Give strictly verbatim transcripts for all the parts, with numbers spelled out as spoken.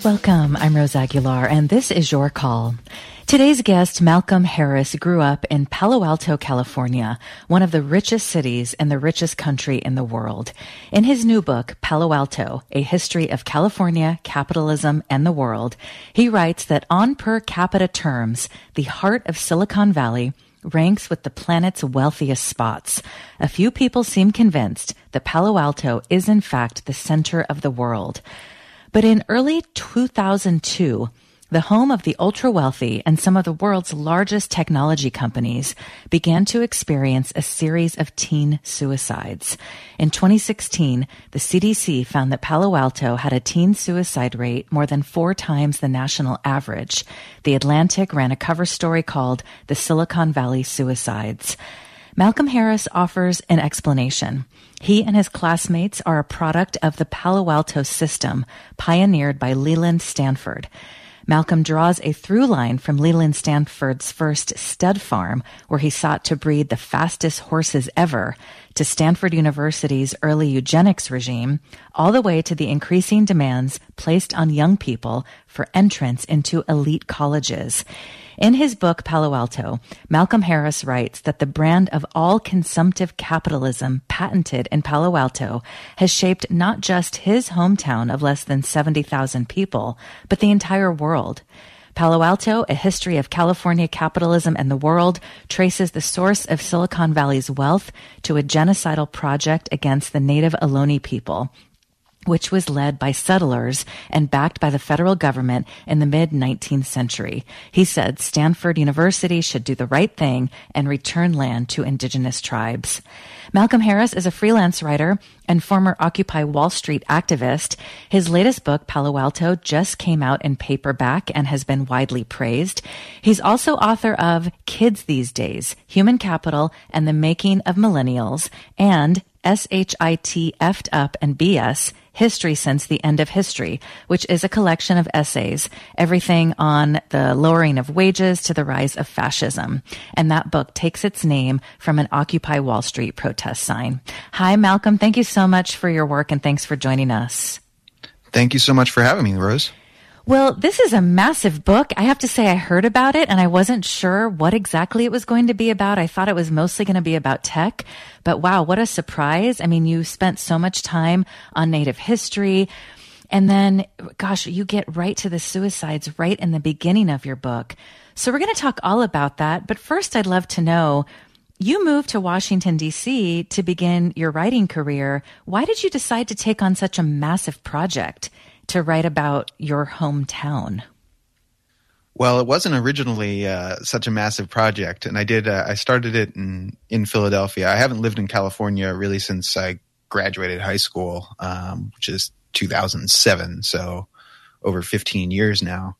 Welcome. I'm Rose Aguilar, and this is Your Call. Today's guest, Malcolm Harris, grew up in Palo Alto, California, one of the richest cities and the richest country in the world. In his new book, Palo Alto, A History of California, Capitalism, and the World, he writes that on per capita terms, the heart of Silicon Valley ranks with the planet's wealthiest spots. A few people seem convinced that Palo Alto is in fact the center of the world. But in early two thousand two, the home of the ultra-wealthy and some of the world's largest technology companies began to experience a series of teen suicides. In twenty sixteen, the C D C found that Palo Alto had a teen suicide rate more than four times the national average. The Atlantic ran a cover story called The Silicon Valley Suicides. Malcolm Harris offers an explanation. He and his classmates are a product of the Palo Alto system, pioneered by Leland Stanford. Malcolm draws a through line from Leland Stanford's first stud farm, where he sought to breed the fastest horses ever, to Stanford University's early eugenics regime, all the way to the increasing demands placed on young people for entrance into elite colleges. In his book, Palo Alto, Malcolm Harris writes that the brand of all-consumptive capitalism patented in Palo Alto has shaped not just his hometown of less than seventy thousand people, but the entire world. Palo Alto, A History of California, Capitalism, and the World, traces the source of Silicon Valley's wealth to a genocidal project against the native Ohlone people, which was led by settlers and backed by the federal government in the mid-nineteenth century. He said Stanford University should do the right thing and return land to indigenous tribes. Malcolm Harris is a freelance writer and former Occupy Wall Street activist. His latest book, Palo Alto, just came out in paperback and has been widely praised. He's also author of Kids These Days, Human Capital and the Making of Millennials, and S H I T F'd Up and B S, History Since the End of History, which is a collection of essays, everything on the lowering of wages to the rise of fascism. And that book takes its name from an Occupy Wall Street protest sign. Hi, Malcolm. Thank you so much for your work, and thanks for joining us. Thank you so much for having me, Rose. Well, this is a massive book. I have to say I heard about it and I wasn't sure what exactly it was going to be about. I thought it was mostly going to be about tech, but wow, what a surprise. I mean, you spent so much time on Native history, and then, gosh, you get right to the suicides right in the beginning of your book. So we're going to talk all about that. But first, I'd love to know, you moved to Washington, D C to begin your writing career. Why did you decide to take on such a massive project to write about your hometown? Well, it wasn't originally uh, such a massive project, and I did. Uh, I started it in in Philadelphia. I haven't lived in California really since I graduated high school, um, which is two thousand seven, so over fifteen years now.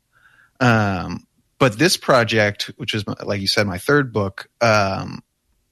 Um, but this project, which is, like you said, my third book, um,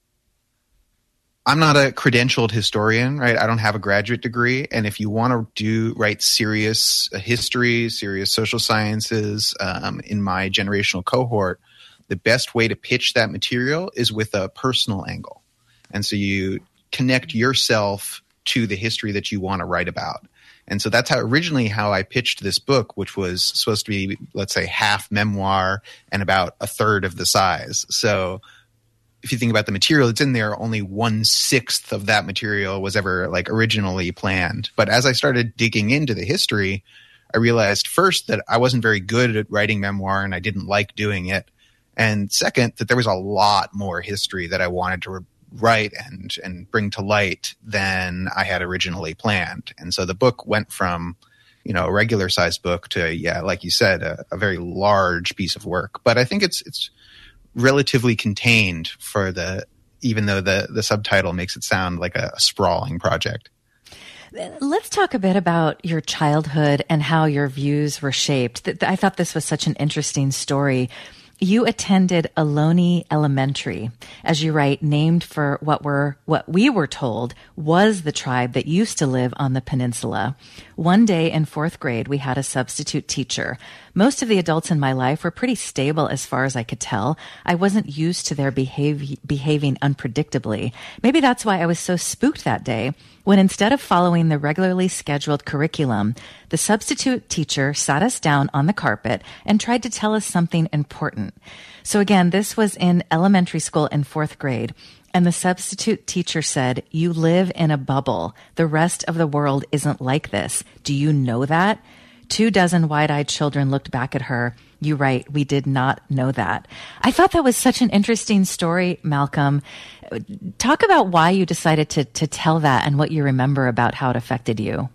I'm not a credentialed historian, right? I don't have a graduate degree. And if you want to do write serious history, serious social sciences um, in my generational cohort, the best way to pitch that material is with a personal angle. And so you connect yourself to the history that you want to write about. And so that's how originally how I pitched this book, which was supposed to be, let's say, half memoir and about a third of the size. So if you think about the material that's in there, only one sixth of that material was ever like originally planned. But as I started digging into the history, I realized first that I wasn't very good at writing memoir and I didn't like doing it. And second, that there was a lot more history that I wanted to re- write and, and bring to light than I had originally planned. And so the book went from, you know, a regular sized book to, yeah, like you said, a, a very large piece of work. But I think it's, it's, relatively contained for the, even though the, the subtitle makes it sound like a, a sprawling project. Let's talk a bit about your childhood and how your views were shaped. I thought this was such an interesting story. You attended Ohlone Elementary, as you write, named for what were what we were told was the tribe that used to live on the peninsula. One day in fourth grade, we had a substitute teacher. Most of the adults in my life were pretty stable as far as I could tell. I wasn't used to their behave- behaving unpredictably. Maybe that's why I was so spooked that day when instead of following the regularly scheduled curriculum, the substitute teacher sat us down on the carpet and tried to tell us something important. So again, this was in elementary school in fourth grade. And the substitute teacher said, "You live in a bubble. The rest of the world isn't like this. Do you know that?" Two dozen wide-eyed children looked back at her. "You right. We did not know that." I thought that was such an interesting story, Malcolm. Talk about why you decided to to tell that and what you remember about how it affected you.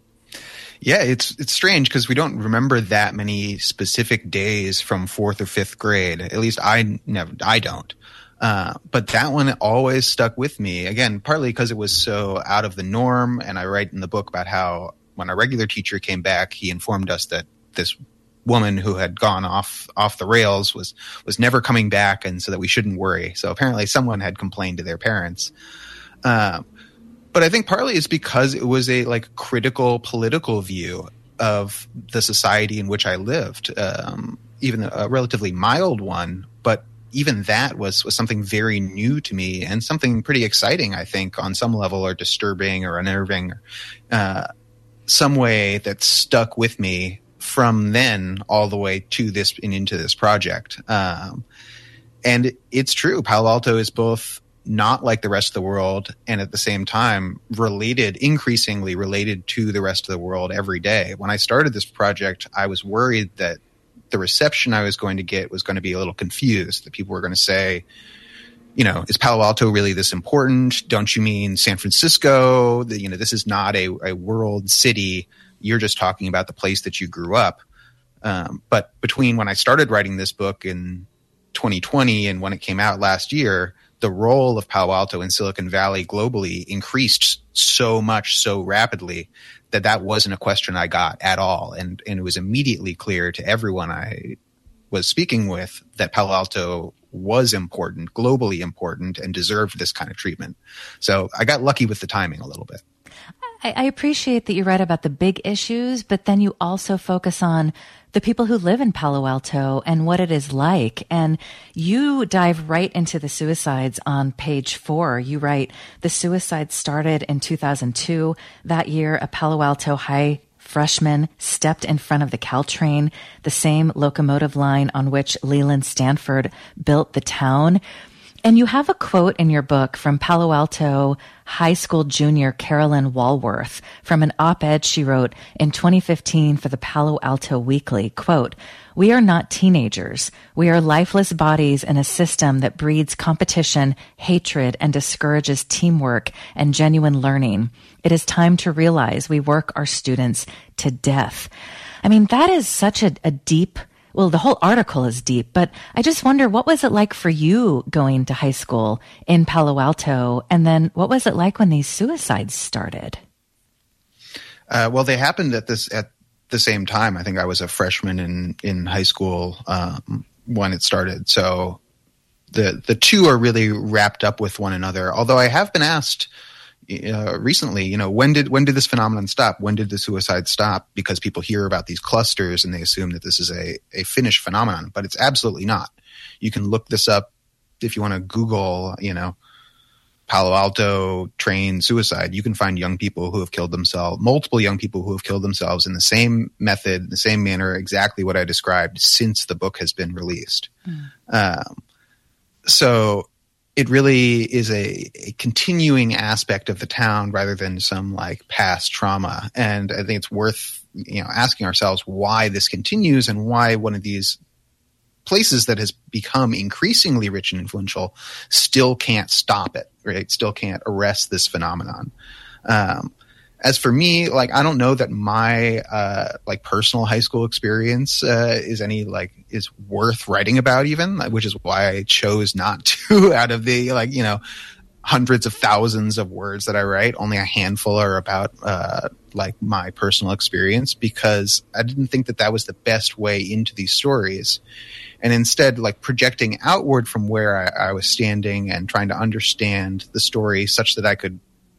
Yeah, it's it's strange because we don't remember that many specific days from fourth or fifth grade. At least I never, I don't. Uh, but that one always stuck with me. Again, partly because it was so out of the norm, and I write in the book about how when our regular teacher came back, he informed us that this woman who had gone off off the rails was was never coming back, and so that we shouldn't worry. So apparently, someone had complained to their parents. Uh, but I think partly it's because it was a like critical political view of the society in which I lived, um, even a relatively mild one, but even that was, was something very new to me and something pretty exciting, I think, on some level, or disturbing or unnerving, uh, some way that stuck with me from then all the way to this and into this project. Um, and it's true. Palo Alto is both not like the rest of the world and at the same time related, increasingly related to the rest of the world every day. When I started this project, I was worried that the reception I was going to get was going to be a little confused, that people were going to say, you know, is Palo Alto really this important? Don't you mean San Francisco? The, you know, this is not a, a world city. You're just talking about the place that you grew up. Um, but between when I started writing this book in twenty twenty and when it came out last year, the role of Palo Alto in Silicon Valley globally increased so much, so rapidly, that that wasn't a question I got at all. And, and it was immediately clear to everyone I was speaking with that Palo Alto was important, globally important, and deserved this kind of treatment. So I got lucky with the timing a little bit. I, I appreciate that you write about the big issues, but then you also focus on the people who live in Palo Alto and what it is like. And you dive right into the suicides on page four. You write, the suicide started in two thousand two. That year, a Palo Alto High freshman stepped in front of the Caltrain, the same locomotive line on which Leland Stanford built the town. And you have a quote in your book from Palo Alto High School junior Carolyn Walworth from an op-ed she wrote in twenty fifteen for the Palo Alto Weekly. Quote, "We are not teenagers. We are lifeless bodies in a system that breeds competition, hatred, and discourages teamwork and genuine learning. It is time to realize we work our students to death." I mean, that is such a, a deep Well, the whole article is deep, but I just wonder, what was it like for you going to high school in Palo Alto? And then what was it like when these suicides started? Uh, well, they happened at this at the same time. I think I was a freshman in, in high school um, when it started. So the the two are really wrapped up with one another. Although I have been asked Uh, recently, you know, when did when did this phenomenon stop? When did the suicide stop? Because people hear about these clusters and they assume that this is a, a finished phenomenon, but it's absolutely not. You can look this up if you want to Google, you know, Palo Alto train suicide. You can find young people who have killed themselves, multiple young people who have killed themselves in the same method, the same manner, exactly what I described since the book has been released. Mm. Um, so it really is a, a continuing aspect of the town rather than some like past trauma. And I think it's worth, you know, asking ourselves why this continues and why one of these places that has become increasingly rich and influential still can't stop it, right? Still can't arrest this phenomenon. Um, as for me, like, I don't know that my, uh, like personal high school experience, uh, is any like, is worth writing about even, which is why I chose not to. Out of the, like, you know, hundreds of thousands of words that I write, only a handful are about, uh, like my personal experience, because I didn't think that that was the best way into these stories. And instead, like projecting outward from where I, I was standing and trying to understand the story such that I could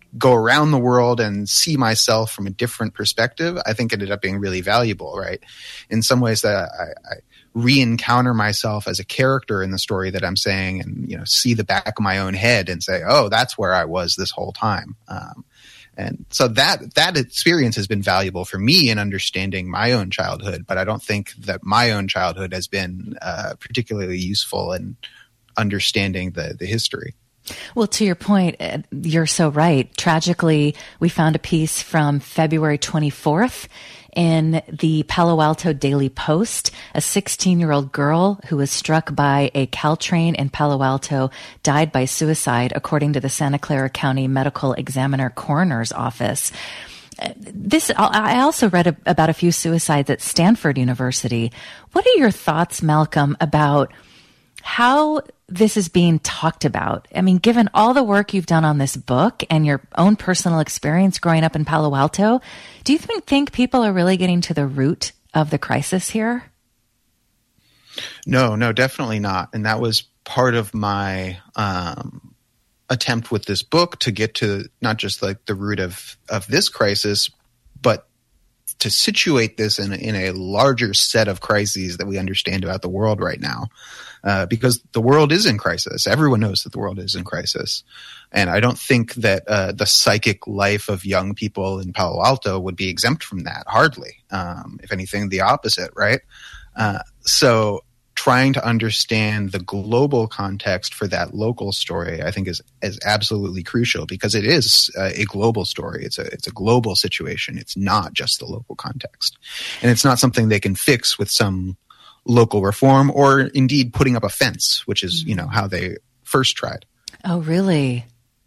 go around the world and see myself from a different perspective, I think ended up being really valuable, right? In some ways that I, I re-encounter myself as a character in the story that I'm saying, and, you know, see the back of my own head and say, oh, that's where I was this whole time. Um, and so that, that experience has been valuable for me in understanding my own childhood, but I don't think that my own childhood has been uh, particularly useful in understanding the, the history. Well, to your point, you're so right. Tragically, we found a piece from February twenty-fourth in the Palo Alto Daily Post. A sixteen-year-old girl who was struck by a Caltrain in Palo Alto died by suicide, according to the Santa Clara County Medical Examiner Coroner's Office. This, I also read about a few suicides at Stanford University. What are your thoughts, Malcolm, about how this is being talked about? I mean, given all the work you've done on this book and your own personal experience growing up in Palo Alto, do you think, think people are really getting to the root of the crisis here? No, no, definitely not. And that was part of my um, attempt with this book, to get to not just like the root of, of this crisis, but to situate this in, in a larger set of crises that we understand about the world right now. Uh, because the world is in crisis. Everyone knows that the world is in crisis. And I don't think that uh, the psychic life of young people in Palo Alto would be exempt from that. Hardly. Um, if anything, the opposite, right? Uh, so trying to understand the global context for that local story, I think is, is absolutely crucial, because it is uh, a global story. It's a, it's a global situation. It's not just the local context. And it's not something they can fix with some local reform, or indeed putting up a fence, which is, you know, how they first tried. Oh, really?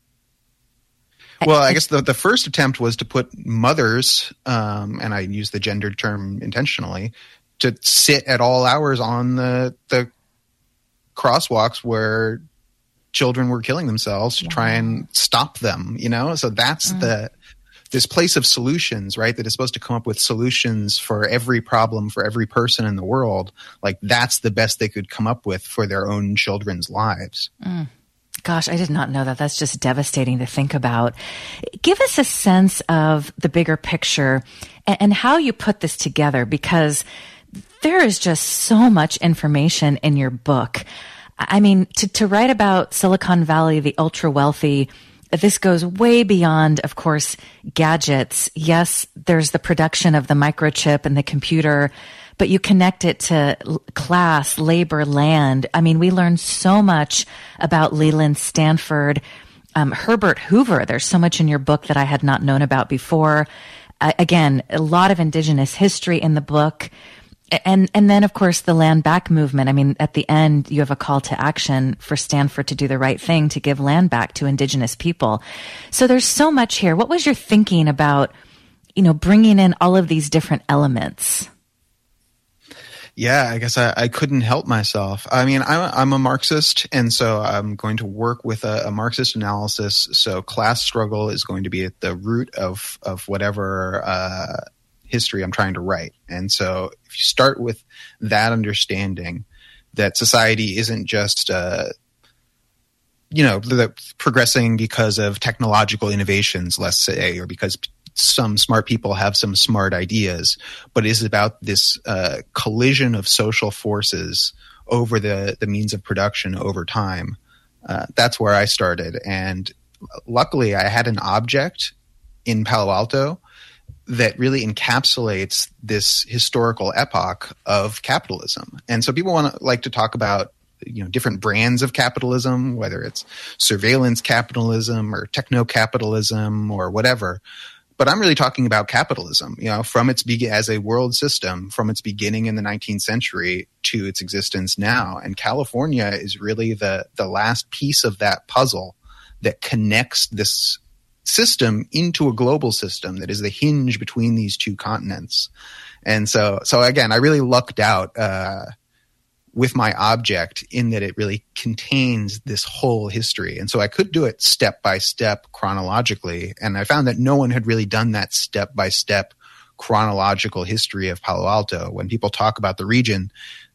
Well, I guess the, the first attempt was to put mothers, um, and I use the gendered term intentionally, to sit at all hours on the the crosswalks where children were killing themselves to wow. try and stop them, you know? So that's mm. the this place of solutions, right, that is supposed to come up with solutions for every problem for every person in the world. Like, that's the best they could come up with for their own children's lives. Mm. Gosh, I did not know that. That's just devastating to think about. Give us a sense of the bigger picture and, and how you put this together, because there is just so much information in your book. I mean, to, to write about Silicon Valley, the ultra wealthy, this goes way beyond, of course, gadgets. Yes, there's the production of the microchip and the computer, but you connect it to class, labor, land. I mean, we learned so much about Leland Stanford, um, Herbert Hoover. There's so much in your book that I had not known about before. Uh, again, a lot of indigenous history in the book. And and then, of course, the land back movement. I mean, at the end, you have a call to action for Stanford to do the right thing, to give land back to indigenous people. So there's so much here. What was your thinking about, you know, bringing in all of these different elements? Yeah, I guess I, I couldn't help myself. I mean, I'm, I'm a Marxist, and so I'm going to work with a, a Marxist analysis. So class struggle is going to be at the root of, of whatever uh history I'm trying to write. And so if you start with that understanding that society isn't just, uh, you know, the, progressing because of technological innovations, let's say, or because some smart people have some smart ideas, but is about this uh, collision of social forces over the, the means of production over time. Uh, that's where I started. And luckily I had an object in Palo Alto that really encapsulates this historical epoch of capitalism. And so people want to like to talk about, you know, different brands of capitalism, whether it's surveillance capitalism or techno-capitalism or whatever. But I'm really talking about capitalism, you know, from its be- as a world system, from its beginning in the nineteenth century to its existence now. And California is really the the last piece of that puzzle that connects this system into a global system that is the hinge between these two continents. And so, so again, I really lucked out uh, with my object in that it really contains this whole history. And so I could do it step by step chronologically. And I found that no one had really done that step by step chronological history of Palo Alto. When people talk about the region,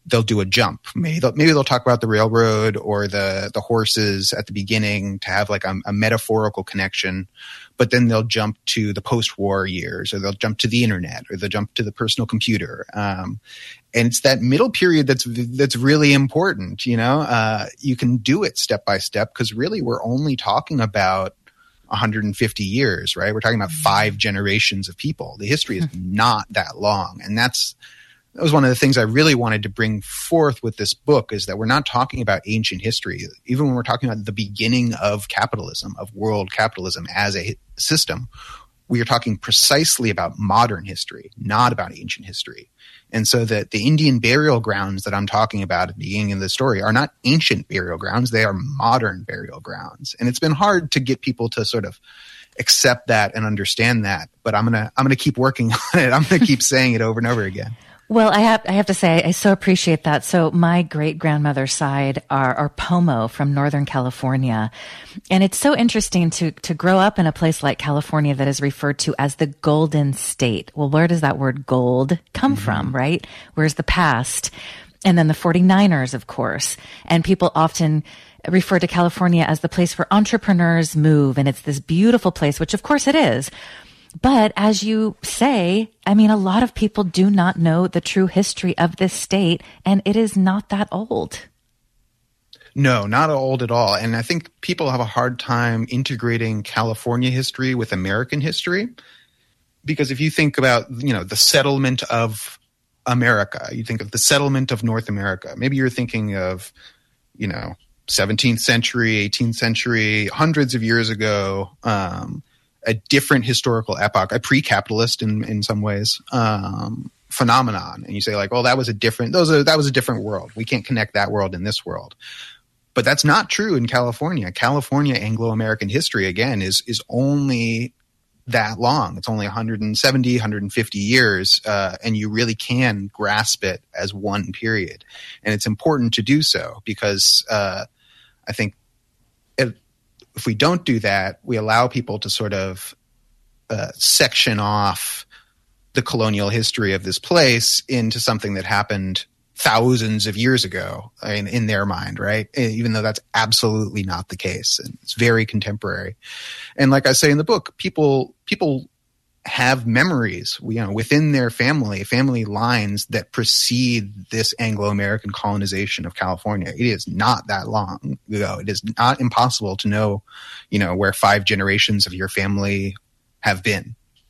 they'll do a jump. Maybe they'll, maybe they'll talk about the railroad or the, the horses at the beginning to have like a, a metaphorical connection, but then they'll jump to the post-war years, or they'll jump to the internet, or they'll jump to the personal computer. Um, and it's that middle period that's, that's really important. You know, uh, you can do it step by step, because really we're only talking about one hundred fifty years, right? We're talking about five generations of people. The history is not that long. And that's, that was one of the things I really wanted to bring forth with this book, is that we're not talking about ancient history. Even when we're talking about the beginning of capitalism, of world capitalism as a system, we are talking precisely about modern history, not about ancient history. And so that the Indian burial grounds that I'm talking about at the beginning of the story are not ancient burial grounds. They are modern burial grounds. And it's been hard to get people to sort of accept that and understand that. But I'm going to, I'm going to keep working on it. I'm going to keep saying it over and over again. Well, I have I have to say, I so appreciate that. So my great-grandmother's side are, are Pomo from Northern California. And it's so interesting to, to grow up in a place like California that is referred to as the Golden State. Well, where does that word gold come mm-hmm. from, right? Where's the past? And then the forty-niners, of course. And people often refer to California as the place where entrepreneurs move. And it's this beautiful place, which of course it is. But as you say, I mean, a lot of people do not know the true history of this state, and it is not that old. No, not old at all. And I think people have a hard time integrating California history with American history, because if you think about, you know, the settlement of America, you think of the settlement of North America, maybe you're thinking of, you know, seventeenth century, eighteenth century, hundreds of years ago, um, a different historical epoch, a pre-capitalist in, in some ways, um, phenomenon. And you say like, well, that was a different, those are, that was a different world. We can't connect that world in this world. But that's not true in California. California Anglo-American history, again, is, is only that long. It's only one hundred seventy, one hundred fifty years. Uh, and you really can grasp it as one period. And it's important to do so, because, uh, I think it, if we don't do that, we allow people to sort of uh, section off the colonial history of this place into something that happened thousands of years ago in, in their mind, right? Even though that's absolutely not the case. And it's very contemporary. And like I say in the book, people people have memories, you know, within their family, family lines that precede this Anglo-American colonization of California. It is not that long ago. It is not impossible to know, you know, where five generations of your family have been.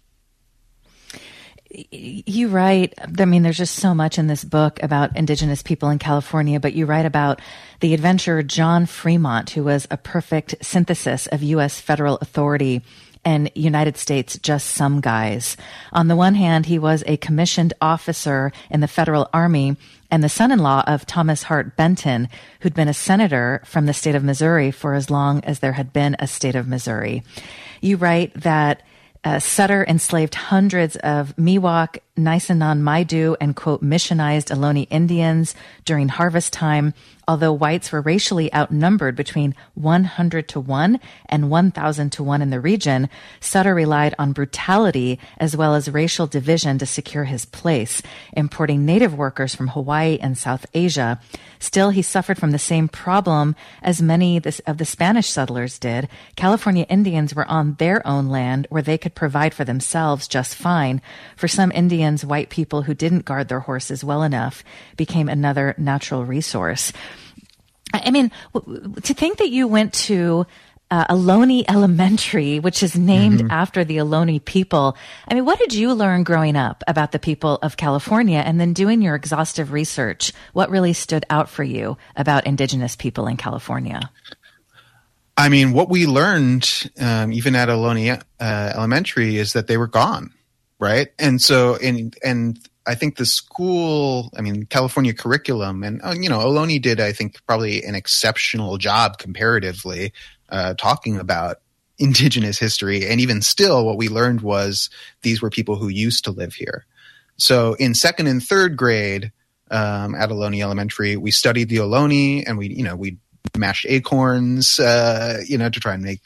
You write, I mean, there's just so much in this book about indigenous people in California, but you write about the adventurer John Fremont, who was a perfect synthesis of U S federal authority and United States just some guys. On the one hand, he was a commissioned officer in the federal army and the son-in-law of Thomas Hart Benton, who'd been a senator from the state of Missouri for as long as there had been a state of Missouri. You write that Uh, Sutter enslaved hundreds of Miwok, Nisenan Maidu, and, quote, missionized Ohlone Indians during harvest time, although whites were racially outnumbered between one hundred to one and one thousand to one in the region. Sutter relied on brutality as well as racial division to secure his place, importing native workers from Hawaii and South Asia. Still, he suffered from the same problem as many of the Spanish settlers did. California Indians were on their own land where they could provide for themselves just fine. For some Indians, white people who didn't guard their horses well enough became another natural resource. I mean, to think that you went to uh, Ohlone Elementary, which is named mm-hmm. after the Ohlone people. I mean, what did you learn growing up about the people of California? And then doing your exhaustive research, what really stood out for you about indigenous people in California? I mean, what we learned, um, even at Ohlone uh, Elementary, is that they were gone, right? And so, and and I think the school, I mean, California curriculum, and uh, you know, Ohlone did, I think, probably an exceptional job comparatively uh, talking about indigenous history. And even still, what we learned was these were people who used to live here. So in second and third grade um, at Ohlone Elementary, we studied the Ohlone, and we, you know, we mashed acorns, uh, you know, to try and make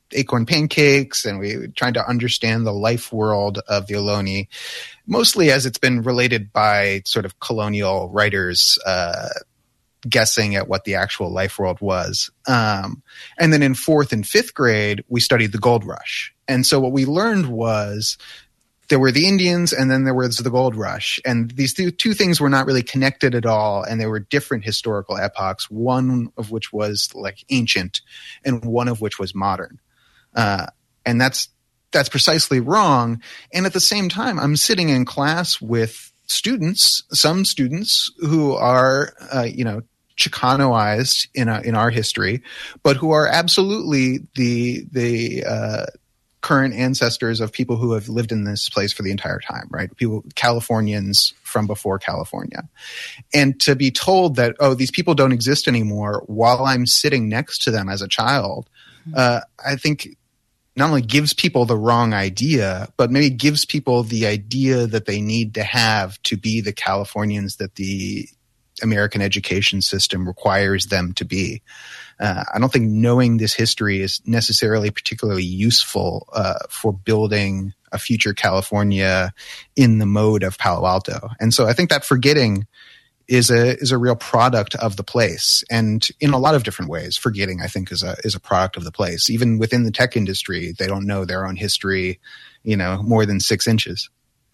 acorn pancakes, and we trying to understand the life world of the Ohlone, mostly as it's been related by sort of colonial writers uh, guessing at what the actual life world was. Um, and then in fourth and fifth grade, we studied the gold rush. And so what we learned was there were the Indians and then there was the gold rush. And these two, two things were not really connected at all. And they were different historical epochs, one of which was like ancient and one of which was modern. Uh, and that's, that's precisely wrong. And at the same time, I'm sitting in class with students, some students who are, uh, you know, Chicanoized in a, in our history, but who are absolutely the, the, uh, current ancestors of people who have lived in this place for the entire time, right? People, Californians from before California. And to be told that, oh, these people don't exist anymore while I'm sitting next to them as a child, uh, I think not only gives people the wrong idea, but maybe gives people the idea that they need to have to be the Californians that the American education system requires them to be. Uh, I don't think knowing this history is necessarily particularly useful uh, for building a future California in the mode of Palo Alto. And so I think that forgetting is a is a real product of the place. And in a lot of different ways, forgetting, I think, is a is a product of the place. Even within the tech industry, they don't know their own history, you know, more than six inches.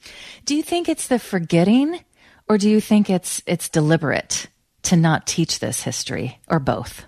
Do you think it's the forgetting, or do you think it's it's deliberate to not teach this history, or both?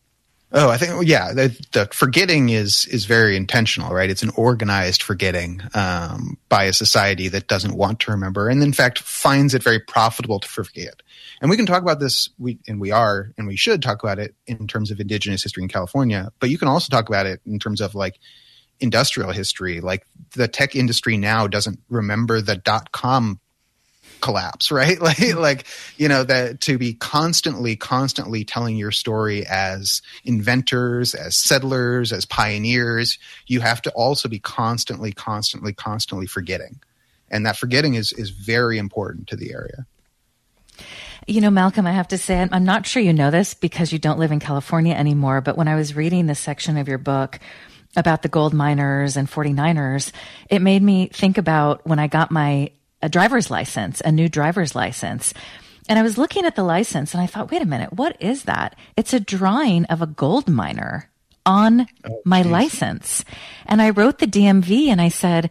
Oh, I think, yeah, the, the forgetting is is very intentional, right? It's an organized forgetting um, by a society that doesn't want to remember, and in fact finds it very profitable to forget. And we can talk about this, we and we are, and we should talk about it in terms of indigenous history in California, but you can also talk about it in terms of like industrial history. Like the tech industry now doesn't remember the dot-com collapse, right? Like, like, you know, that to be constantly, constantly telling your story as inventors, as settlers, as pioneers, you have to also be constantly, constantly, constantly forgetting. And that forgetting is, is very important to the area. You know, Malcolm, I have to say, I'm not sure you know this because you don't live in California anymore, but when I was reading this section of your book about the gold miners and forty-niners, it made me think about when I got my a driver's license, a new driver's license. And I was looking at the license and I thought, wait a minute, what is that? It's a drawing of a gold miner on oh, my geez. license. And I wrote the D M V and I said,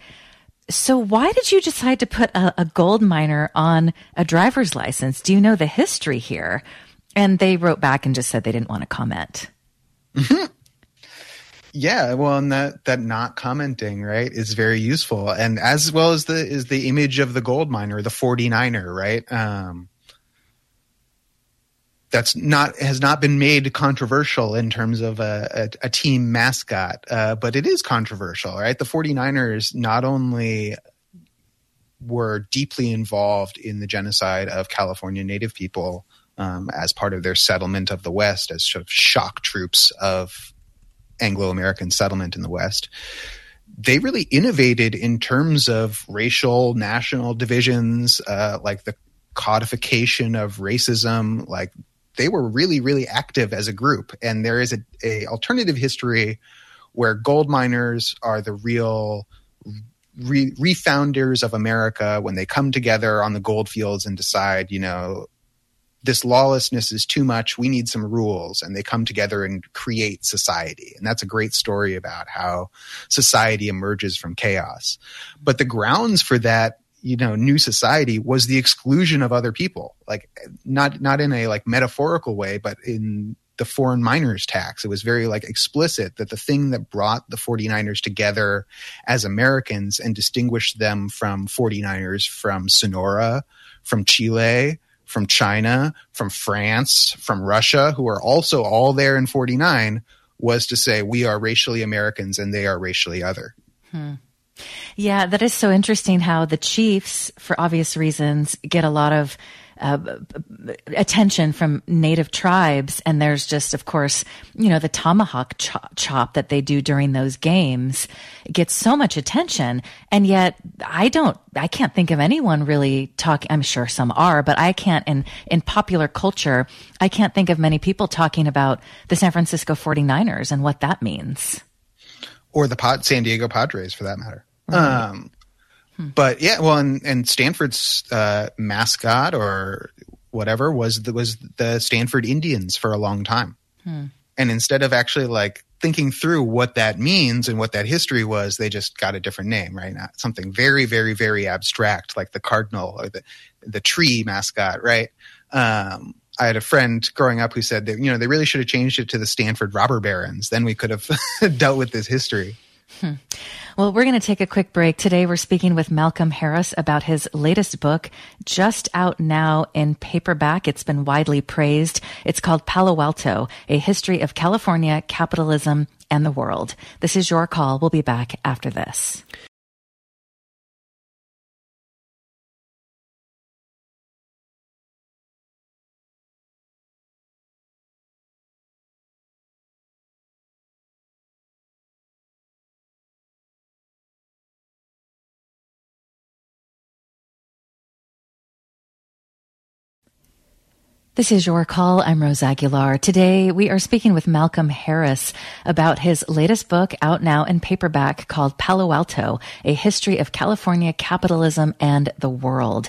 so why did you decide to put a, a gold miner on a driver's license? Do you know the history here? And they wrote back and just said they didn't want to comment. Mm-hmm. Yeah, well, and that, that not commenting, right, is very useful. And as well as the is the image of the gold miner, the forty-niner, right? Um, that's not has not been made controversial in terms of a, a, a team mascot, uh, but it is controversial, right? The forty-niners not only were deeply involved in the genocide of California Native people um, as part of their settlement of the West, as sort of shock troops of Anglo-American settlement in the West. They really innovated in terms of racial, national divisions, uh, like the codification of racism. Like they were really, really active as a group. And there is a, a alternative history where gold miners are the real re- refounders of America when they come together on the gold fields and decide, you know, this lawlessness is too much. We need some rules. And they come together and create society. And that's a great story about how society emerges from chaos. But the grounds for that, you know, new society was the exclusion of other people, like not, not in a like metaphorical way, but in the foreign miners tax. It was very like explicit that the thing that brought the forty-niners together as Americans and distinguished them from forty-niners from Sonora, from Chile, from China, from France, from Russia, who are also all there in forty-nine, was to say we are racially Americans and they are racially other. Hmm. Yeah, that is so interesting how the chiefs, for obvious reasons, get a lot of uh, attention from native tribes. And there's just, of course, you know, the tomahawk chop, chop that they do during those games gets so much attention. And yet I don't, I can't think of anyone really talking. I'm sure some are, but I can't in, in popular culture, I can't think of many people talking about the San Francisco forty-niners and what that means. or the Pod, San Diego Padres for that matter. Right. Um, hmm. But yeah, well, and, and Stanford's uh, mascot or whatever was the, was the Stanford Indians for a long time. Hmm. And instead of actually like thinking through what that means and what that history was, they just got a different name, right? Now, something very, very, very abstract, like the cardinal or the, the tree mascot, right? Um, I had a friend growing up who said that, you know, they really should have changed it to the Stanford Robber Barons. Then we could have dealt with this history. Hmm. Well, we're going to take a quick break. Today, we're speaking with Malcolm Harris about his latest book, just out now in paperback. It's been widely praised. It's called Palo Alto, A History of California, Capitalism, and the World. This is Your Call. We'll be back after this. This is Your Call. I'm Rose Aguilar. Today, we are speaking with Malcolm Harris about his latest book out now in paperback called Palo Alto, A History of California, Capitalism, and the World.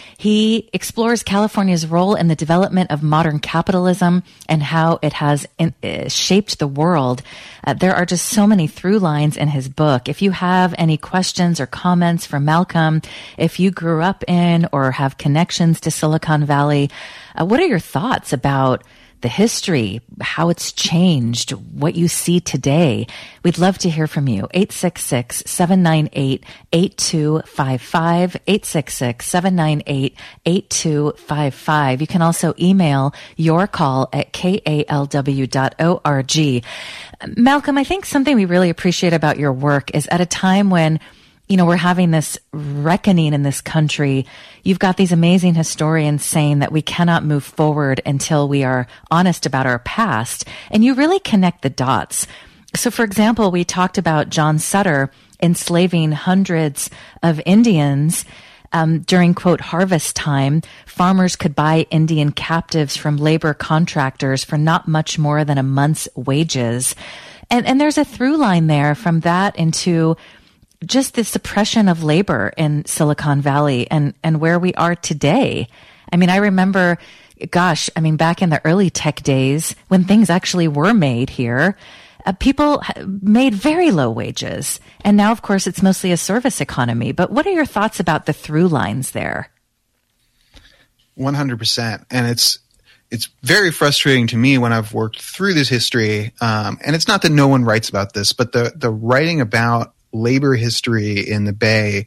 He explores California's role in the development of modern capitalism and how it has in, uh, shaped the world. Uh, there are just so many through lines in his book. If you have any questions or comments for Malcolm, if you grew up in or have connections to Silicon Valley, uh, what are your thoughts about the history, how it's changed, what you see today? We'd love to hear from you. eight six six, seven nine eight, eight two five five, eight six six, seven nine eight, eight two five five. You can also email your call at k a l w dot org. Malcolm, I think something we really appreciate about your work is at a time when you know, we're having this reckoning in this country. You've got these amazing historians saying that we cannot move forward until we are honest about our past. And you really connect the dots. So, for example, we talked about John Sutter enslaving hundreds of Indians. Um, during, quote, harvest time, farmers could buy Indian captives from labor contractors for not much more than a month's wages. And, and there's a through line there from that into just the suppression of labor in Silicon Valley and, and where we are today. I mean, I remember, gosh, I mean, back in the early tech days when things actually were made here, uh, people made very low wages. And now, of course, it's mostly a service economy. But what are your thoughts about the through lines there? one hundred percent. And it's, it's very frustrating to me when I've worked through this history. Um, and it's not that no one writes about this, but the, the writing about labor history in the Bay,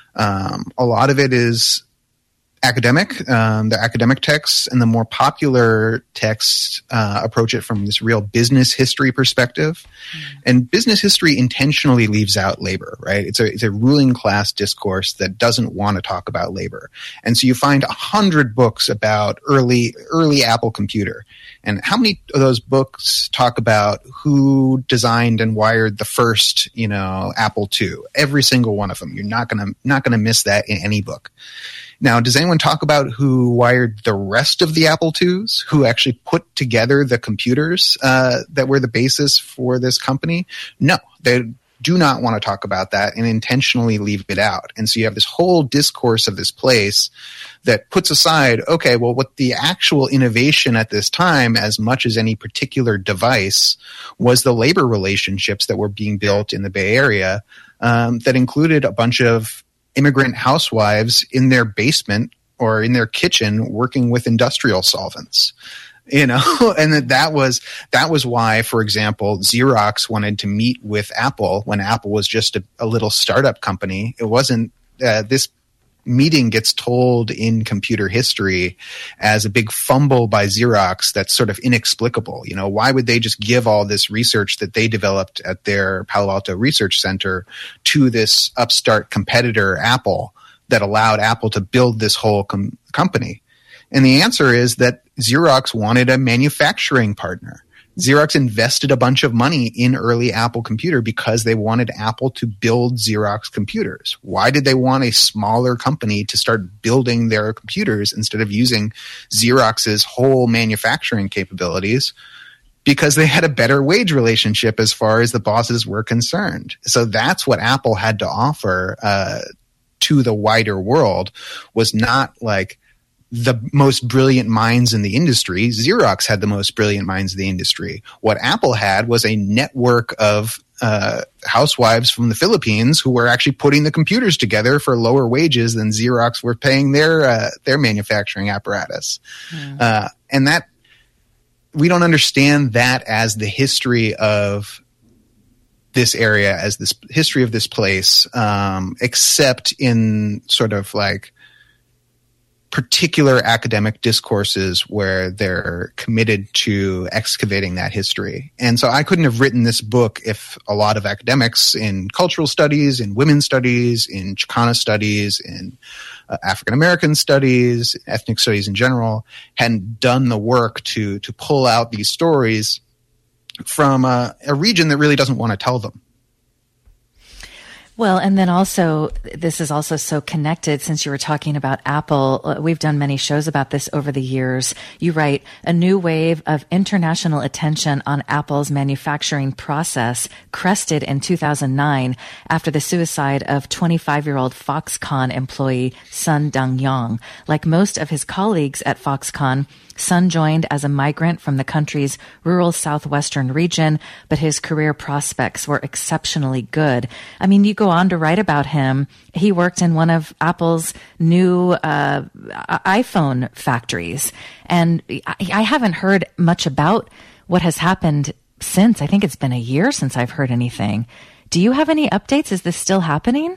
um, a lot of it is academic. Um, the academic texts and the more popular texts uh, approach it from this real business history perspective. Mm. And business history intentionally leaves out labor, right? It's a, it's a ruling class discourse that doesn't want to talk about labor. And so you find a hundred books about early, early Apple computer. And how many of those books talk about who designed and wired the first, you know, Apple two? Every single one of them. You're not gonna, not gonna miss that in any book. Now, does anyone talk about who wired the rest of the Apple twos, who actually put together the computers uh, that were the basis for this company? No, they do not want to talk about that and intentionally leave it out. And so you have this whole discourse of this place that puts aside, okay, well, what the actual innovation at this time, as much as any particular device, was the labor relationships that were being built in the Bay Area um, that included a bunch of immigrant housewives in their basement or in their kitchen working with industrial solvents, you know, and that, that was, that was why, for example, Xerox wanted to meet with Apple when Apple was just a, a little startup company. It wasn't, uh, this meeting gets told in computer history as a big fumble by Xerox that's sort of inexplicable. You know, why would they just give all this research that they developed at their Palo Alto Research Center to this upstart competitor, Apple, that allowed Apple to build this whole com- company? And the answer is that Xerox wanted a manufacturing partner. Xerox invested a bunch of money in early Apple computer because they wanted Apple to build Xerox computers. Why did they want a smaller company to start building their computers instead of using Xerox's whole manufacturing capabilities? because they had a better wage relationship as far as the bosses were concerned. So that's what Apple had to offer uh, to the wider world, was not like the most brilliant minds in the industry. Xerox had the most brilliant minds in the industry. What Apple had was a network of uh, housewives from the Philippines who were actually putting the computers together for lower wages than Xerox were paying their uh, their manufacturing apparatus. Mm. Uh, and that, we don't understand that as the history of this area, as this history of this place, um, except in sort of like particular academic discourses where they're committed to excavating that history. And so I couldn't have written this book if a lot of academics in cultural studies, in women's studies, in Chicana studies, in uh, African American studies, ethnic studies in general, hadn't done the work to to pull out these stories from a, a region that really doesn't want to tell them. Well, and then also, this is also so connected, since you were talking about Apple. We've done many shows about this over the years. You write, a new wave of international attention on Apple's manufacturing process crested in two thousand nine after the suicide of twenty-five-year-old Foxconn employee Sun Dong-yong. Like most of his colleagues at Foxconn, Sun joined as a migrant from the country's rural southwestern region, but his career prospects were exceptionally good. I mean, you go on to write about him. He worked in one of Apple's new uh, iPhone factories. And I, I haven't heard much about what has happened since. I think it's been a year since I've heard anything. Do you have any updates? Is this still happening?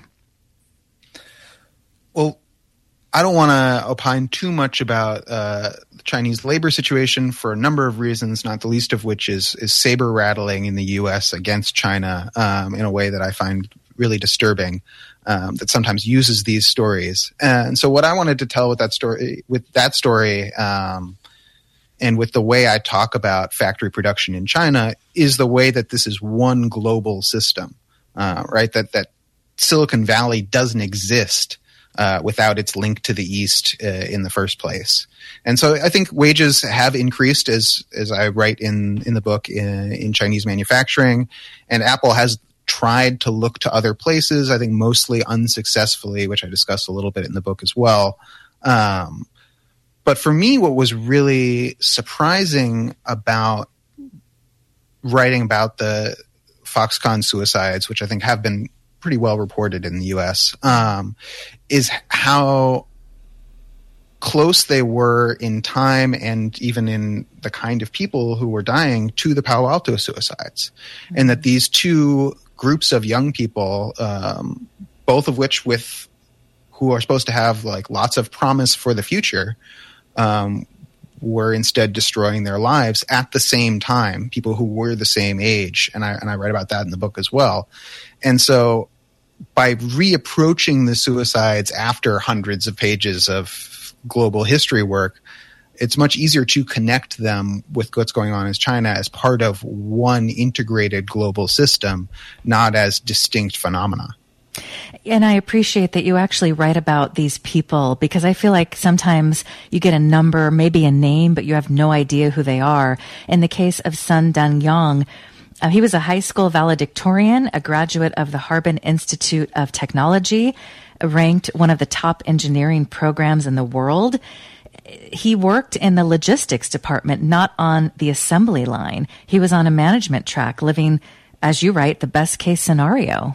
Well, I don't want to opine too much about uh, the Chinese labor situation for a number of reasons, not the least of which is is saber rattling in the U S against China um, in a way that I find really disturbing, um, that sometimes uses these stories. And so what I wanted to tell with that story, with that story, um, and with the way I talk about factory production in China, is the way that this is one global system, uh, right? That that Silicon Valley doesn't exist Uh, without its link to the East uh, in the first place. And so I think wages have increased, as as I write in, in the book, in, in Chinese manufacturing. And Apple has tried to look to other places, I think mostly unsuccessfully, which I discuss a little bit in the book as well. Um, but for me, what was really surprising about writing about the Foxconn suicides, which I think have been pretty well reported in the U S, um, is how close they were in time and even in the kind of people who were dying to the Palo Alto suicides. Mm-hmm. And that these two groups of young people, um, both of which with who are supposed to have like lots of promise for the future, um, were instead destroying their lives at the same time, people who were the same age. And I, and I write about that in the book as well. And so by reapproaching the suicides after hundreds of pages of global history work, it's much easier to connect them with what's going on in China as part of one integrated global system, not as distinct phenomena. And I appreciate that you actually write about these people, because I feel like sometimes you get a number, maybe a name, but you have no idea who they are. In the case of Sun Dong-yong, Uh, he was a high school valedictorian, a graduate of the Harbin Institute of Technology, ranked one of the top engineering programs in the world. He worked in the logistics department, not on the assembly line. He was on a management track, living, as you write, the best case scenario.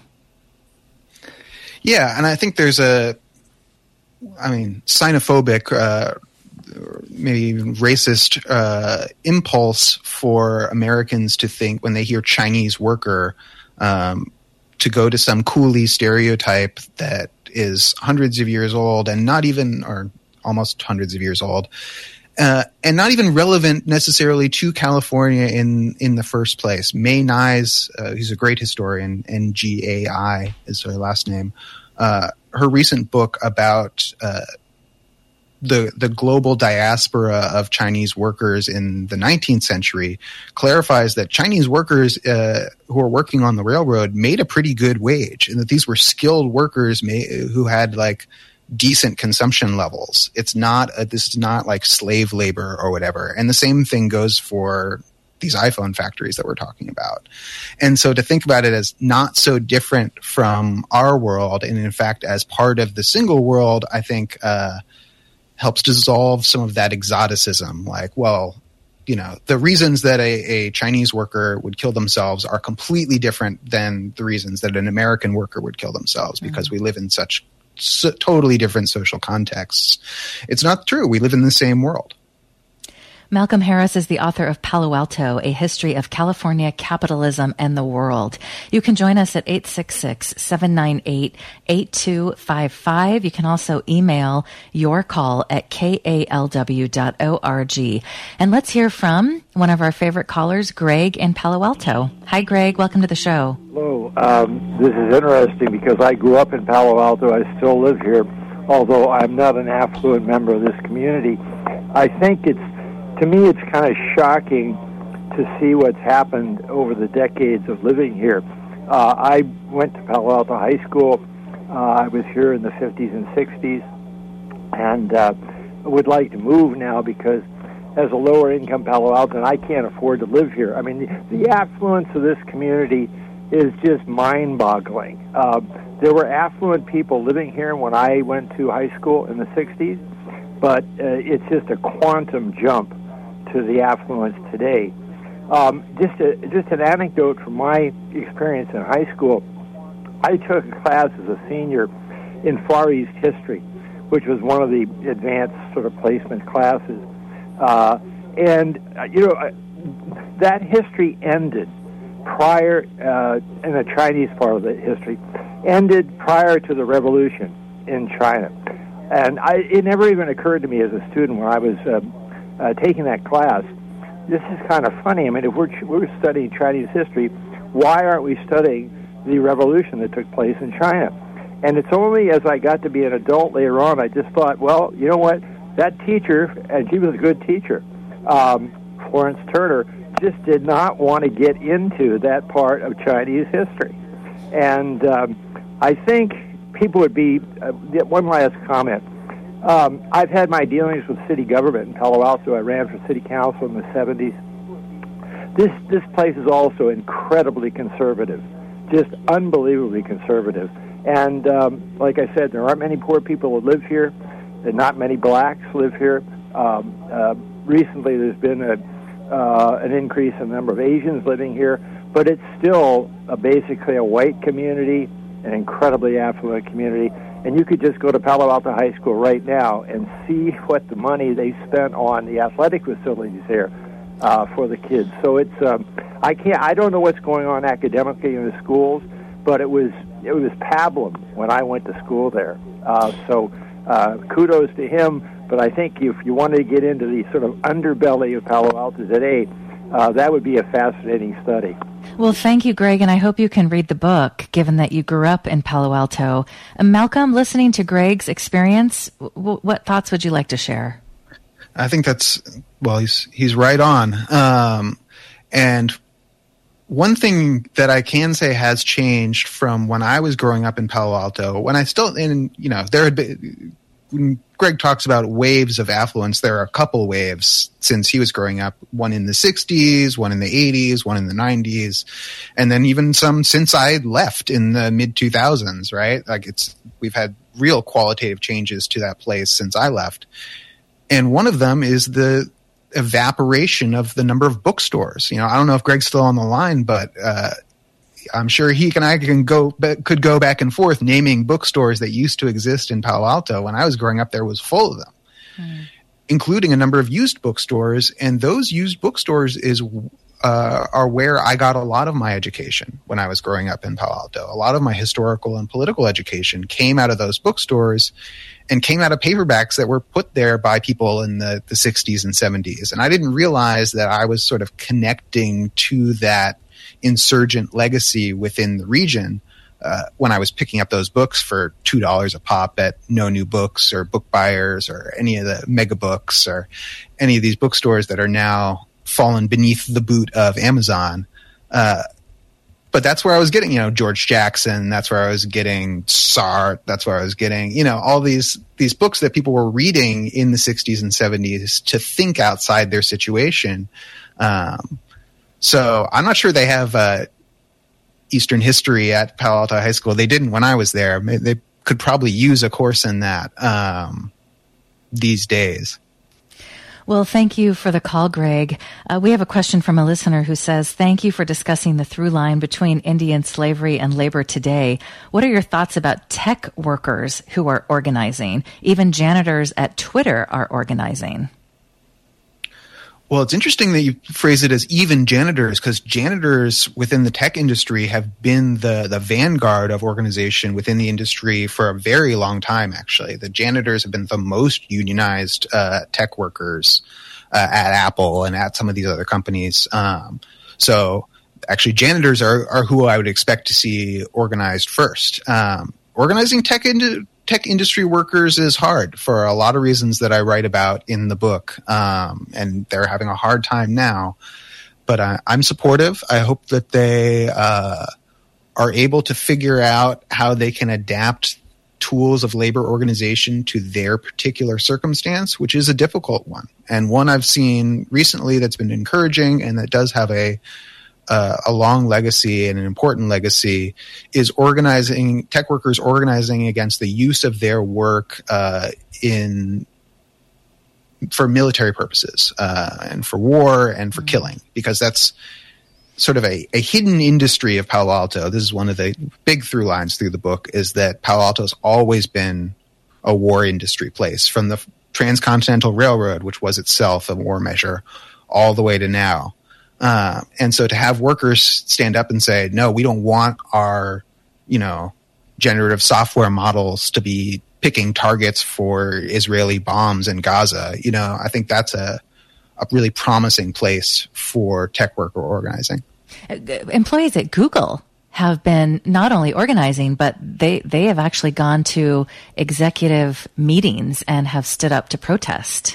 Yeah, and I think there's a, I mean, xenophobic, uh, maybe even racist uh, impulse for Americans to think when they hear Chinese worker um, to go to some coolie stereotype that is hundreds of years old and not even, or almost hundreds of years old, uh, and not even relevant necessarily to California in, in the first place. May Nai's, uh, who's a great historian, N G A I is her last name, uh, her recent book about uh, the the global diaspora of Chinese workers in the nineteenth century clarifies that Chinese workers uh, who were working on the railroad made a pretty good wage, and that these were skilled workers may, who had like decent consumption levels. It's not a, this is not like slave labor or whatever. And the same thing goes for these iPhone factories that we're talking about. And so to think about it as not so different from our world, and in fact as part of the single world, I think uh, helps dissolve some of that exoticism. Like, well, you know, the reasons that a, a Chinese worker would kill themselves are completely different than the reasons that an American worker would kill themselves, because mm-hmm. we live in such so, totally different social contexts. It's not true. We live in the same world. Malcolm Harris is the author of Palo Alto, A History of California Capitalism and the World. You can join us at eight six six, seven nine eight, eight two five five. You can also email your call at k a l w dot org. And let's hear from one of our favorite callers, Greg in Palo Alto. Hi, Greg. Welcome to the show. Hello. Um, this is interesting because I grew up in Palo Alto. I still live here, although I'm not an affluent member of this community. I think it's To me, it's kind of shocking to see what's happened over the decades of living here. Uh, I went to Palo Alto High School. Uh, I was here in the fifties and sixties, and uh, would like to move now because as a lower-income Palo Alton, I can't afford to live here. I mean, the, the affluence of this community is just mind-boggling. Uh, there were affluent people living here when I went to high school in the sixties, but uh, it's just a quantum jump to the affluence today. Um, just a, just an anecdote from my experience in high school. I took a class as a senior in Far East history, which was one of the advanced sort of placement classes. Uh, and, uh, you know, uh, that history ended prior, uh, in the Chinese part of the history, ended prior to the revolution in China. And I, it never even occurred to me as a student when I was uh, Uh, taking that class, this is kind of funny. I mean, if we're, we're studying Chinese history, why aren't we studying the revolution that took place in China? And it's only as I got to be an adult later on, I just thought, well, you know what? That teacher, and she was a good teacher, um, Florence Turner, just did not want to get into that part of Chinese history. And um, I think people would be, uh, one last comment, Um, I've had my dealings with city government in Palo Alto. I ran for city council in the seventies. This this place is also incredibly conservative, just unbelievably conservative. And um, like I said, there aren't many poor people who live here. There are not many blacks live here. Um, uh, recently, there's been a, uh, an increase in the number of Asians living here, but it's still a, basically a white community, an incredibly affluent community. And you could just go to Palo Alto High School right now and see what the money they spent on the athletic facilities there uh, for the kids. So it's um, I can't I don't know what's going on academically in the schools, but it was it was pablum when I went to school there. Uh, so uh, kudos to him. But I think if you wanted to get into the sort of underbelly of Palo Alto today, uh, that would be a fascinating study. Well, thank you, Greg, and I hope you can read the book, given that you grew up in Palo Alto. Uh, Malcolm, listening to Greg's experience, w- what thoughts would you like to share? I think that's, well, he's he's right on. Um, and one thing that I can say has changed from when I was growing up in Palo Alto, when I still, in you know, there had been, when Greg talks about waves of affluence, there are a couple waves since he was growing up, one in the sixties, one in the eighties, one in the nineties, and then even some since I left in the mid two thousands, right? Like it's, we've had real qualitative changes to that place since I left. And one of them is the evaporation of the number of bookstores. You know, I don't know if Greg's still on the line, but, uh, I'm sure he and I can go could go back and forth naming bookstores that used to exist in Palo Alto. When I was growing up, there was full of them, mm. including a number of used bookstores. And those used bookstores is uh, are where I got a lot of my education when I was growing up in Palo Alto. A lot of my historical and political education came out of those bookstores and came out of paperbacks that were put there by people in the, the sixties and seventies. And I didn't realize that I was sort of connecting to that insurgent legacy within the region uh, when I was picking up those books for two dollars a pop at No New Books or Book Buyers or any of the Mega Books or any of these bookstores that are now fallen beneath the boot of Amazon. Uh, but that's where I was getting, you know, George Jackson. That's where I was getting Sartre. That's where I was getting, you know, all these these books that people were reading in the sixties and seventies to think outside their situation. Um, So I'm not sure they have uh, Eastern history at Palo Alto High School. They didn't when I was there. They could probably use a course in that um, these days. Well, thank you for the call, Greg. Uh, we have a question from a listener who says, thank you for discussing the through line between Indian slavery and labor today. What are your thoughts about tech workers who are organizing? Even janitors at Twitter are organizing. Well, it's interesting that you phrase it as even janitors, because janitors within the tech industry have been the, the vanguard of organization within the industry for a very long time, actually. The janitors have been the most unionized uh, tech workers uh, at Apple and at some of these other companies. Um, so actually janitors are, are who I would expect to see organized first. Um, organizing tech into Tech industry workers is hard for a lot of reasons that I write about in the book, um, and they're having a hard time now. But I, I'm supportive. I hope that they uh, are able to figure out how they can adapt tools of labor organization to their particular circumstance, which is a difficult one. And one I've seen recently that's been encouraging and that does have a Uh, a long legacy and an important legacy is organizing tech workers organizing against the use of their work uh, in for military purposes uh, and for war and for killing, because that's sort of a, a hidden industry of Palo Alto. This is one of the big through lines through the book, is that Palo Alto's always been a war industry place, from the Transcontinental Railroad, which was itself a war measure, all the way to now. Uh, and so to have workers stand up and say, no, we don't want our, you know, generative software models to be picking targets for Israeli bombs in Gaza, you know, I think that's a, a really promising place for tech worker organizing. Employees at Google have been not only organizing, but they, they have actually gone to executive meetings and have stood up to protest.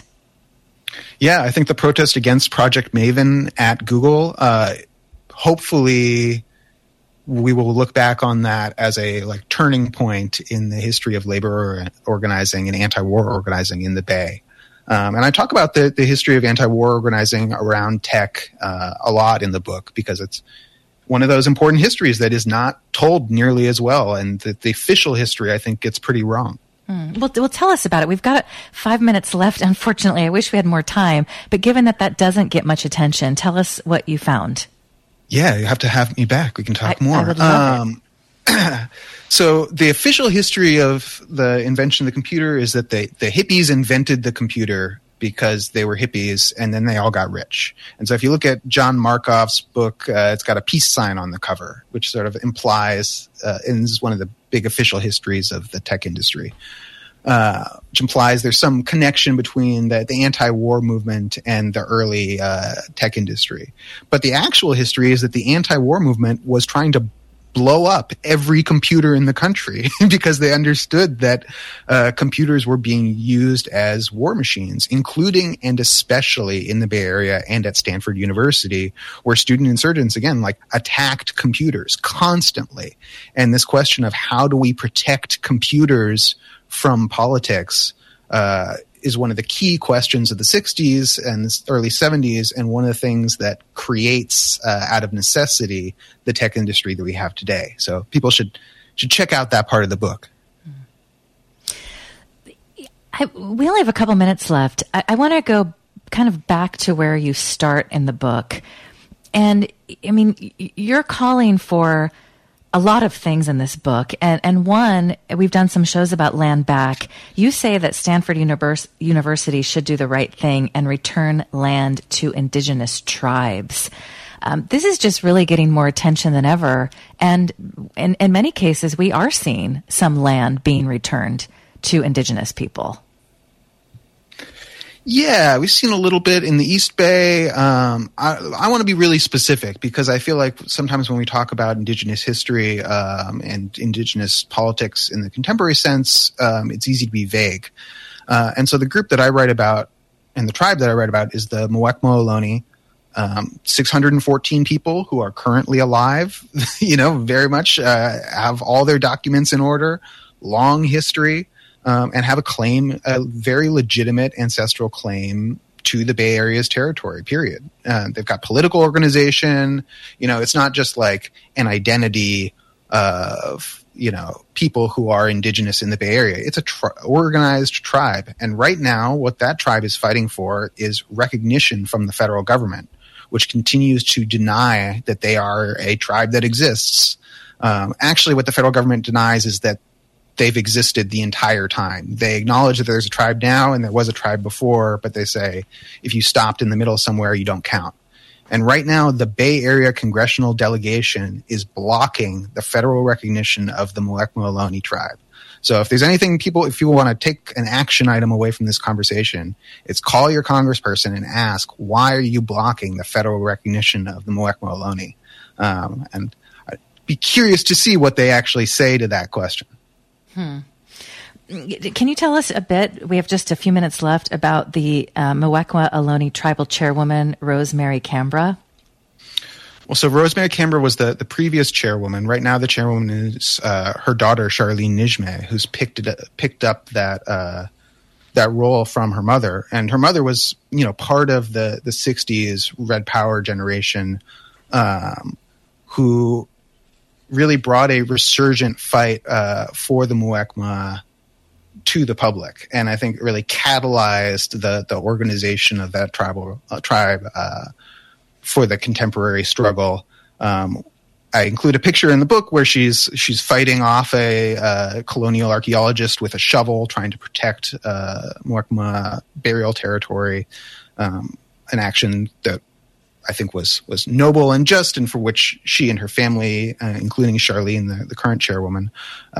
Yeah, I think the protest against Project Maven at Google, uh, hopefully we will look back on that as a like turning point in the history of labor organizing and anti-war organizing in the Bay. Um, and I talk about the, the history of anti-war organizing around tech uh, a lot in the book, because it's one of those important histories that is not told nearly as well. And the, the official history, I think, gets pretty wrong. Mm. Well, well, tell us about it. We've got five minutes left. Unfortunately, I wish we had more time. But given that that doesn't get much attention, tell us what you found. Yeah, you have to have me back. We can talk I, more. I would love um, it. So the official history of the invention of the computer is that the, the hippies invented the computer because they were hippies, and then they all got rich. And so if you look at John Markoff's book, uh, it's got a peace sign on the cover, which sort of implies, uh, and this is one of the big official histories of the tech industry, uh, which implies there's some connection between the, the anti-war movement and the early uh, tech industry. But the actual history is that the anti-war movement was trying to blow up every computer in the country because they understood that uh, computers were being used as war machines, including and especially in the Bay Area and at Stanford University, where student insurgents, again, like attacked computers constantly. And this question of how do we protect computers from politics uh, is one of the key questions of the sixties and early seventies, and one of the things that creates, uh, out of necessity, the tech industry that we have today. So people should should check out that part of the book. I, we only have a couple minutes left. I, I want to go kind of back to where you start in the book. And, I mean, you're calling for a lot of things in this book. And, and one, we've done some shows about land back. You say that Stanford Univers- University should do the right thing and return land to indigenous tribes. Um, this is just really getting more attention than ever. And in, in many cases, we are seeing some land being returned to indigenous people. Yeah, we've seen a little bit in the East Bay. Um, I, I want to be really specific, because I feel like sometimes when we talk about indigenous history um, and indigenous politics in the contemporary sense, um, it's easy to be vague. Uh, and so the group that I write about and the tribe that I write about is the Muwekma Ohlone, um, six hundred fourteen people who are currently alive, you know, very much uh, have all their documents in order, long history. Um, and have a claim, a very legitimate ancestral claim to the Bay Area's territory, period. Uh, they've got political organization. You know, it's not just like an identity of, you know, people who are indigenous in the Bay Area. It's a tri- organized tribe. And right now, what that tribe is fighting for is recognition from the federal government, which continues to deny that they are a tribe that exists. Um, actually, what the federal government denies is that they've existed the entire time. They acknowledge that there's a tribe now and there was a tribe before, but they say if you stopped in the middle somewhere, you don't count. And right now, the Bay Area congressional delegation is blocking the federal recognition of the Muwekma Ohlone tribe. So if there's anything people, if you want to take an action item away from this conversation, it's call your congressperson and ask, why are you blocking the federal recognition of the Muwekma Ohlone? Um, and I'd be curious to see what they actually say to that question. Hmm. Can you tell us a bit, we have just a few minutes left, about the uh, Muwekma Ohlone tribal chairwoman, Rosemary Cambra? Well, so Rosemary Cambra was the, the previous chairwoman. Right now the chairwoman is uh, her daughter, Charlene Nijme, who's picked it, picked up that uh, that role from her mother. And her mother was, you know, part of the, the sixties Red Power generation um, who really brought a resurgent fight uh, for the Muwekma to the public, and I think it really catalyzed the the organization of that tribal uh, tribe uh, for the contemporary struggle. Um, I include a picture in the book where she's she's fighting off a uh, colonial archaeologist with a shovel, trying to protect uh, Muwekma burial territory. Um, an action that I think was was noble and just, and for which she and her family, uh, including Charlene, the, the current chairwoman, uh,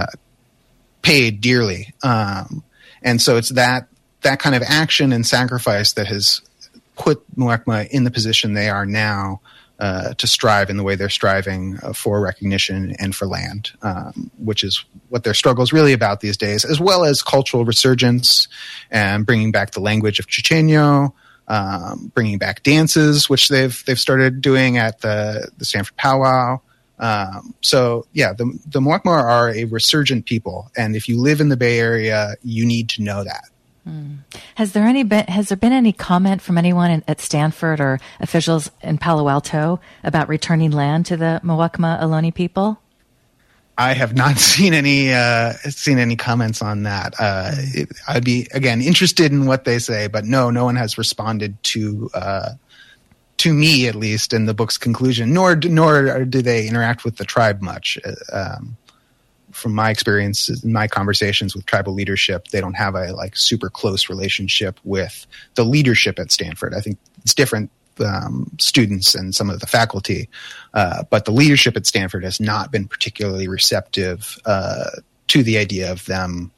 paid dearly. Um, and so it's that that kind of action and sacrifice that has put Muwekma in the position they are now uh, to strive in the way they're striving uh, for recognition and for land, um, which is what their struggle is really about these days, as well as cultural resurgence and bringing back the language of Chichenyo, um, bringing back dances, which they've they've started doing at the, the Stanford Powwow. Um, so yeah, the, the Muwekma are a resurgent people. And if you live in the Bay Area, you need to know that. Hmm. Has there any been, has there been any comment from anyone in, at Stanford or officials in Palo Alto about returning land to the Muwekma Ohlone people? I have not seen any, uh, seen any comments on that. Uh, it, I'd be, again, interested in what they say, but no, no one has responded to, uh, to me, at least, in the book's conclusion, nor nor do they interact with the tribe much. Um, from my experience, in my conversations with tribal leadership, they don't have a like super close relationship with the leadership at Stanford. I think it's different um, students and some of the faculty, uh, but the leadership at Stanford has not been particularly receptive uh, to the idea of them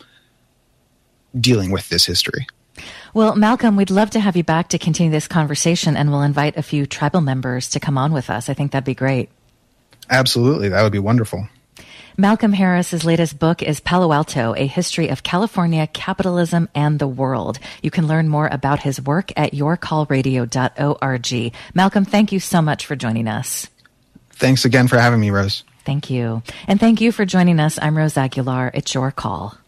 dealing with this history. Well, Malcolm, we'd love to have you back to continue this conversation, and we'll invite a few tribal members to come on with us. I think that'd be great. Absolutely. That would be wonderful. Malcolm Harris's latest book is Palo Alto, A History of California, Capitalism, and the World. You can learn more about his work at your call radio dot org. Malcolm, thank you so much for joining us. Thanks again for having me, Rose. Thank you. And thank you for joining us. I'm Rose Aguilar. It's Your Call.